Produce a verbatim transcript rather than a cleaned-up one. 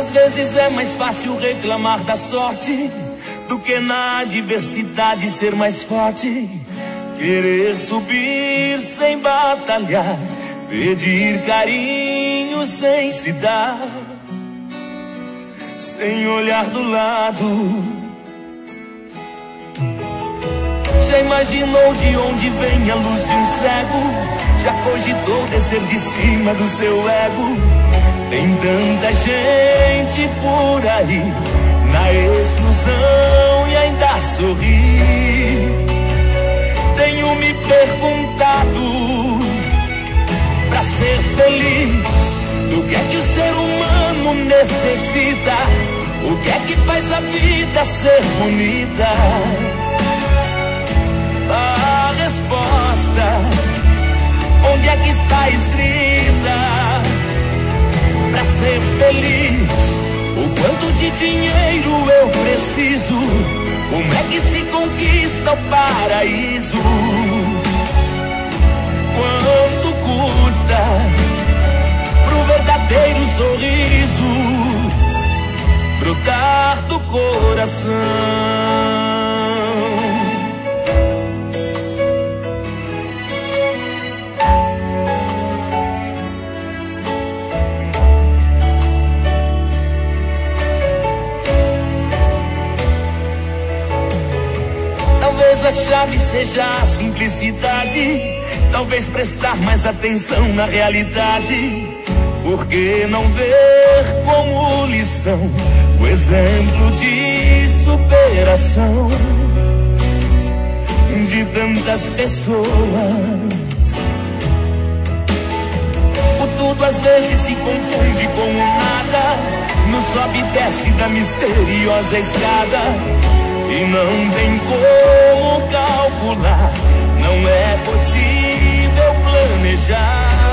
Muitas vezes é mais fácil reclamar da sorte do que na adversidade ser mais forte. Querer subir sem batalhar, pedir carinho sem se dar, sem olhar do lado. Já imaginou de onde vem a luz de um cego? Já cogitou descer de cima do seu ego? Tem tanta gente por aí na exclusão e ainda sorri. Tenho me perguntado, pra ser feliz, do que é que o ser humano necessita? O que é que faz a vida ser bonita? A resposta, onde é que está escrita? Pra ser feliz, o quanto de dinheiro eu preciso? Como é que se conquista o paraíso? Quanto custa pro verdadeiro sorriso brotar do coração? Talvez a chave seja a simplicidade, talvez prestar mais atenção na realidade. Por que não ver como lição o exemplo de superação de tantas pessoas? O tudo às vezes se confunde com o nada, no sobe e desce da misteriosa escada. E não tem como calcular, não é possível planejar